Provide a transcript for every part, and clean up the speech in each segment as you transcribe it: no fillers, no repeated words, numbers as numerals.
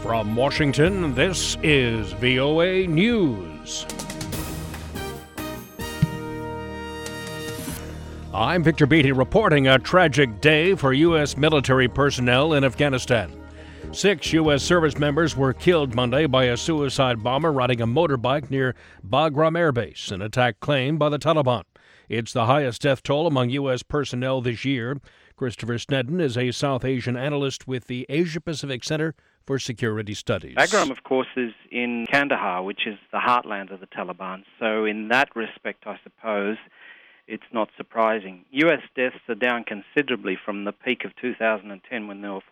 From Washington, this is VOA News. I'm Victor Beatty reporting a tragic day for U.S. military personnel in Afghanistan. 6 U.S. service members were killed Monday by a suicide bomber riding a motorbike near Bagram Air Base, an attack claimed by the Taliban. It's the highest death toll among U.S. personnel this year. Christopher Snedden is a South Asian analyst with the Asia-Pacific Center for Security Studies. Bagram, of course, is in Kandahar, which is the heartland of the Taliban. So in that respect, I suppose, it's not surprising. U.S. deaths are down considerably from the peak of 2010 when there were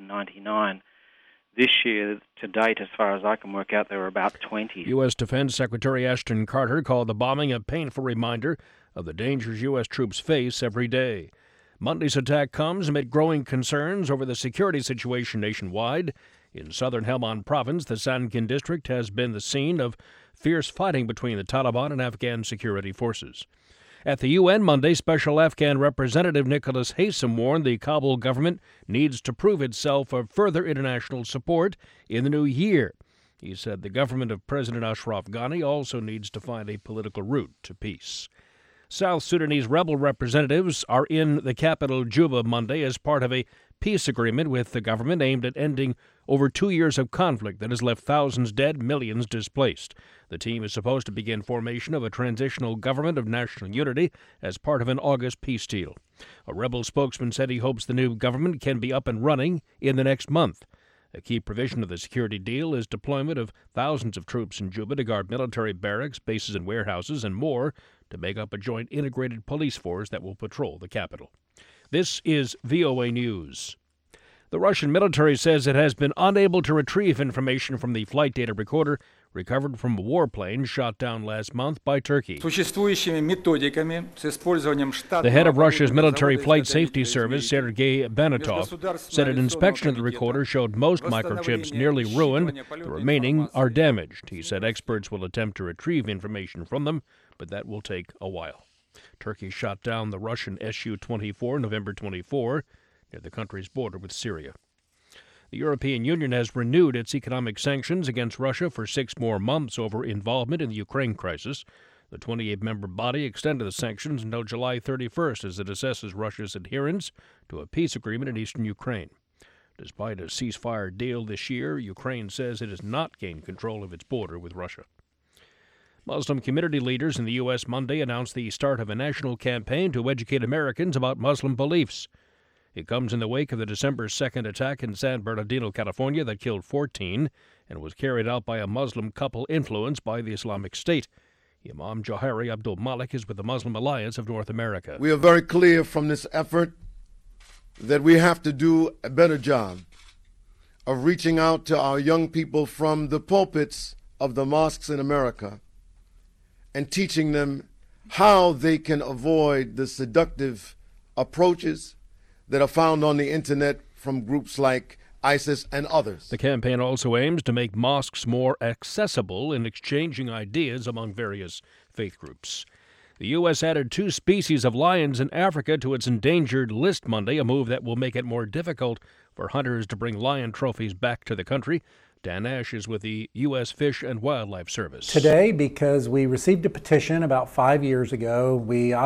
499. This year, to date, as far as I can work out, there were about 20. U.S. Defense Secretary Ashton Carter called the bombing a painful reminder of the dangers U.S. troops face every day. Monday's attack comes amid growing concerns over the security situation nationwide. In southern Helmand province, the Sangin district has been the scene of fierce fighting between the Taliban and Afghan security forces. At the UN Monday, Special Afghan Representative Nicholas Haysom warned the Kabul government needs to prove itself of further international support in the new year. He said the government of President Ashraf Ghani also needs to find a political route to peace. South Sudanese rebel representatives are in the capital Juba Monday as part of a peace agreement with the government aimed at ending over 2 years of conflict that has left thousands dead, millions displaced. The team is supposed to begin formation of a transitional government of national unity as part of an August peace deal. A rebel spokesman said he hopes the new government can be up and running in the next month. A key provision of the security deal is deployment of thousands of troops in Juba to guard military barracks, bases and warehouses, and more to make up a joint integrated police force that will patrol the capital. This is VOA News. The Russian military says it has been unable to retrieve information from the flight data recorder recovered from a warplane shot down last month by Turkey. The head of Russia's military flight safety service, Sergei Banatov, said an inspection of the recorder showed most microchips nearly ruined. The remaining are damaged. He said experts will attempt to retrieve information from them, but that will take a while. Turkey shot down the Russian Su-24 November 24 near the country's border with Syria. The European Union has renewed its economic sanctions against Russia for 6 more months over involvement in the Ukraine crisis. The 28-member body extended the sanctions until July 31st as it assesses Russia's adherence to a peace agreement in eastern Ukraine. Despite a ceasefire deal this year, Ukraine says it has not gained control of its border with Russia. Muslim community leaders in the U.S. Monday announced the start of a national campaign to educate Americans about Muslim beliefs. It comes in the wake of the December 2nd attack in San Bernardino, California, that killed 14 and was carried out by a Muslim couple influenced by the Islamic State. Imam Johari Abdul Malik is with the Muslim Alliance of North America. We are very clear from this effort that we have to do a better job of reaching out to our young people from the pulpits of the mosques in America and teaching them how they can avoid the seductive approaches that are found on the internet from groups like ISIS and others. The campaign also aims to make mosques more accessible in exchanging ideas among various faith groups. The U.S. added 2 species of lions in Africa to its endangered list Monday, a move that will make it more difficult for hunters to bring lion trophies back to the country. Dan Ash is with the U.S. Fish and Wildlife Service. Today, because we received a petition about 5 years ago,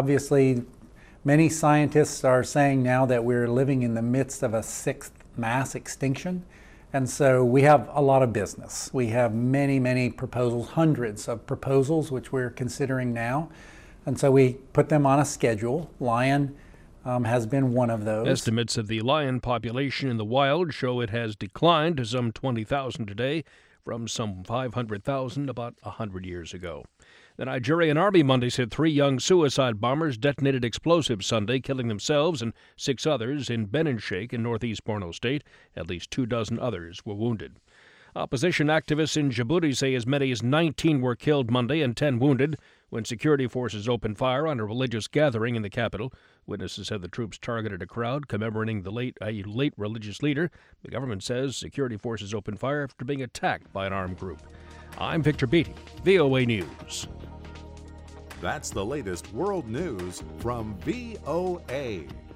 many scientists are saying now that we're living in the midst of a 6th mass extinction. And so we have a lot of business. We have many, many proposals, hundreds of proposals, which we're considering now. And so we put them on a schedule. Lion has been one of those. Estimates of the lion population in the wild show it has declined to some 20,000 today from some 500,000 about 100 years ago. The Nigerian Army Monday said 3 young suicide bombers detonated explosives Sunday, killing themselves and 6 others in Benin Sheikh in northeast Borno State. At least 24 others were wounded. Opposition activists in Djibouti say as many as 19 were killed Monday and 10 wounded when security forces opened fire on a religious gathering in the capital. Witnesses said the troops targeted a crowd commemorating a late religious leader. The government says security forces opened fire after being attacked by an armed group. I'm Victor Beatty, VOA News. That's the latest world news from VOA.